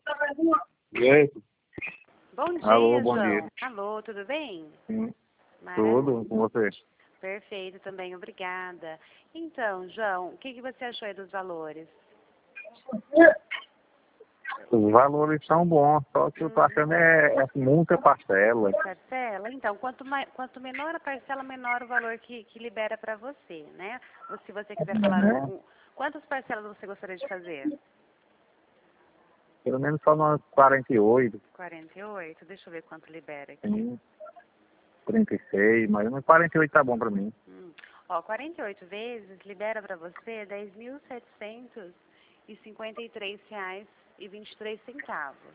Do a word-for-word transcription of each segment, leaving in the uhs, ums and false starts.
E aí? Bom dia, Alô, bom João. dia. Alô, tudo bem? Sim, Maravilha. tudo com você. Perfeito também, obrigada. Então, João, o que, que você achou aí dos valores? Os valores são bons, só que eu tô Hum, achando é, é muita parcela. parcela? Então, quanto, mai, quanto menor a parcela, menor o valor que, que libera para você, né? Ou se você quiser falar, um, Né? um, quantas parcelas você gostaria de fazer? Pelo menos só umas quarenta e oito, quarenta e oito? Deixa eu ver quanto libera aqui. sim, trinta e seis, mas uns quarenta e oito tá bom pra mim. Hum. Ó, quarenta e oito vezes libera para você dez mil setecentos e cinquenta e três reais e vinte e três centavos.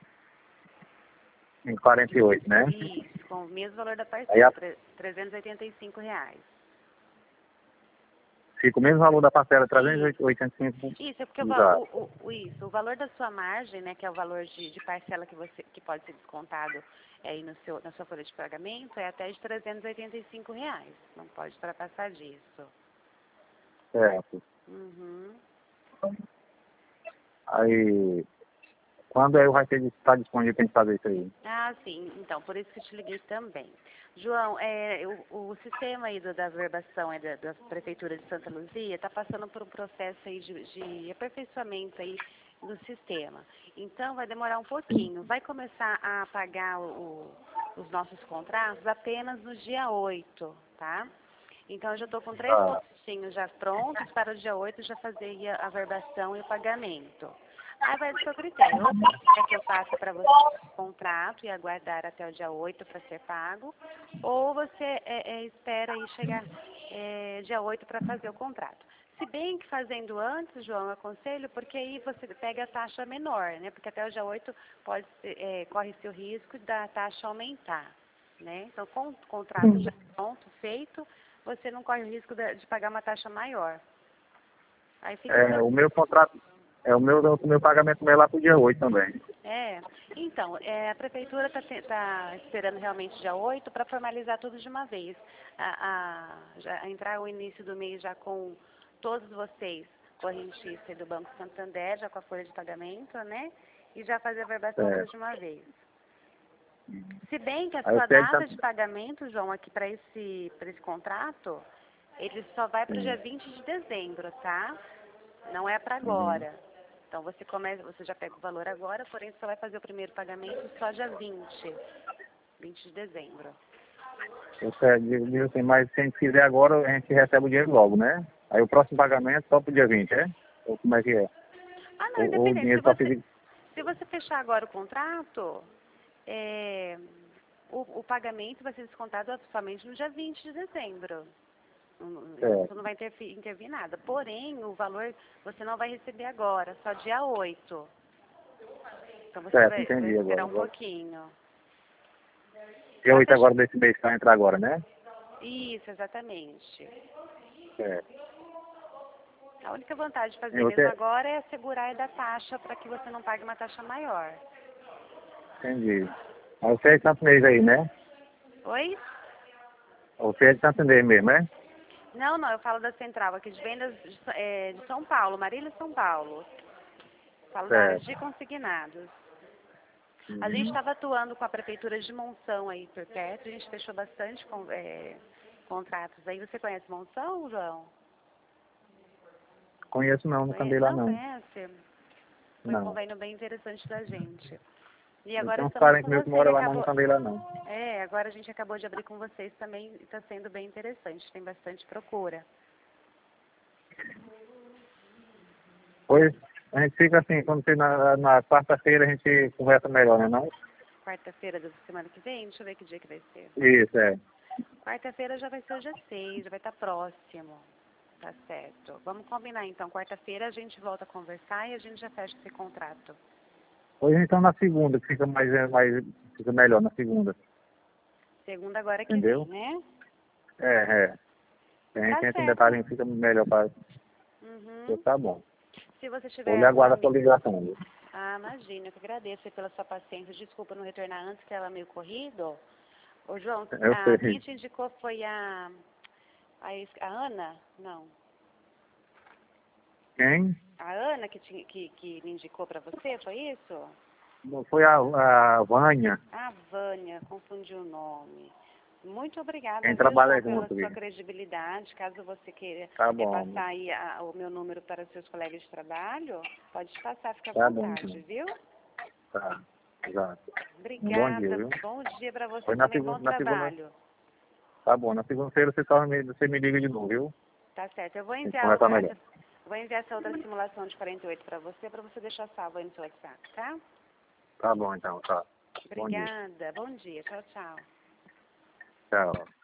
Em quarenta e oito, né? Isso, com o mesmo valor da Aí parcela, a- tre- trezentos e oitenta e cinco reais. fica o mesmo valor da parcela, Isso, trezentos e oitenta e cinco. isso é porque o, va- Exato. o, o, o- isso, o valor da sua margem, né, que é o valor de, de parcela que você que pode ser descontado é, aí no seu, na sua folha de pagamento, é até de trezentos e oitenta e cinco reais. Não pode ultrapassar disso. Certo. Uhum. Aí, quando é vai ter estar disponível pra gente fazer isso aí? Ah, sim. Então, por isso que eu te liguei também. João, é, o, o sistema aí do, da verbação aí da, da Prefeitura de Santa Luzia está passando por um processo aí de, de aperfeiçoamento aí do sistema. Então, vai demorar um pouquinho. Vai começar a pagar o, os nossos contratos apenas no dia oito, tá? Então, eu já estou com três Ah, postinhos já prontos para o dia oito já fazer a a verbação e o pagamento. Aí vai do seu critério. Ou você quer que eu passe para você o contrato e aguardar até o dia oito para ser pago, ou você é, é, espera aí chegar é, dia oito para fazer o contrato. Se bem que fazendo antes, João, eu aconselho, porque aí você pega a taxa menor, né? Porque até o dia oito pode ser, é, corre-se o risco da taxa aumentar, né? Então, com o contrato já pronto, feito, você não corre o risco de, de pagar uma taxa maior. Aí fica é, seu. o meu contrato, é o meu, o meu pagamento vai lá pro dia oito também. É, então, é, a prefeitura está tá esperando realmente dia oito para formalizar tudo de uma vez. A, a, já, entrar o início do mês já com todos vocês, correntistas do Banco Santander, já com a folha de pagamento, né? E já fazer a verbação É. tudo de uma vez. Se bem que a Aí eu sua sei que tá. data de pagamento, João, aqui para esse, para esse contrato, ele só vai para o dia Sim. vinte de dezembro, tá? Não é para Uhum. agora. Então você começa, você já pega o valor agora, porém você vai fazer o primeiro pagamento só dia vinte, vinte de dezembro. Eu sei, digo digo assim, mas se a gente fizer agora, a gente recebe o dinheiro logo, né? Aí o próximo pagamento só pro dia vinte, é? Ou como é que é? Ah, não, Ou, ou o independente. Se dinheiro só você, fica. se você fechar agora o contrato, é, o, o pagamento vai ser descontado somente no dia vinte de dezembro. Não- É, Isso não vai intervir, intervir nada. Porém, o valor você não vai receber agora, só dia oito. Então você certo, vai, vai entendi agora. esperar um agora. pouquinho. Dia Para oito fechar. agora desse mês que vai entrar agora, né? Isso, exatamente. É. A única vantagem de E fazer mesmo você, agora é assegurar da taxa para que você não pague uma taxa maior. entendi. Mas você é de Santo Inês aí, né? Oi? Você é de Santo Inês mesmo, né? Não, não, eu falo da central aqui de vendas de, é, de São Paulo, Marília, São Paulo. Falo da área Certo. de consignados. A gente Uhum. estava atuando com a prefeitura de Monção aí por perto, a gente fechou bastante com, é, contratos aí. Você conhece Monção, João? Conheço não, nunca Conhe- andei lá Não não. conhece? Foi um Não. convênio bem interessante da gente. E Eu agora tenho uns estamos com parentes meus que você, que moram lá, mas acabou. nunca andei lá não. É, agora a gente acabou de abrir com vocês também e está sendo bem interessante, tem bastante procura. Pois, a gente fica assim, quando você na, na quarta-feira a gente conversa melhor, né não? Quarta-feira da semana que vem, deixa eu ver que dia que vai ser. Isso, é. Quarta-feira já vai ser o dia seis, já vai estar próximo. Tá certo. Vamos combinar então. Quarta-feira a gente volta a conversar e a gente já fecha esse contrato. Hoje então na segunda, que fica mais, é, mais fica melhor na segunda. Segunda agora que vem, Entendeu? né? É, é. A gente Tá entra em certo. detalhe fica melhor para. Uhum. Tá bom. Se você Eu tiver lhe algum aguardo a sua amigo. ligação. Viu? Ah, imagina, eu que agradeço aí pela sua paciência. Desculpa não retornar antes, que ela é meio corrido. Ô, João, Eu a, quem sei. te indicou foi a, a, ex- a Ana? Não. Quem? A Ana que, te, que, que me indicou para você, foi isso? Foi a, a Vânia. A Vânia, confundi o nome. Muito obrigada, Quem viu, trabalha João, pela junto, sua viu? credibilidade. Caso você queira Tá eh, bom. passar aí a- o meu número para seus colegas de trabalho, pode passar, fica à Tá bom, vontade, então. viu? Tá. Exato. Um bom dia, Obrigada. viu? Bom dia para você Foi na, também. Bom segunda, na segunda. trabalho. Tá bom. Na segunda-feira você, só me, você me liga de novo, viu? Tá certo. Eu vou A gente enviar conversa outra, melhor. essa, vou enviar essa outra simulação de quarenta e oito para você, para você deixar salvo aí no seu WhatsApp, tá? Tá bom, então. Tá. Bom dia. Obrigada. Bom dia. Tchau, tchau. Tchau.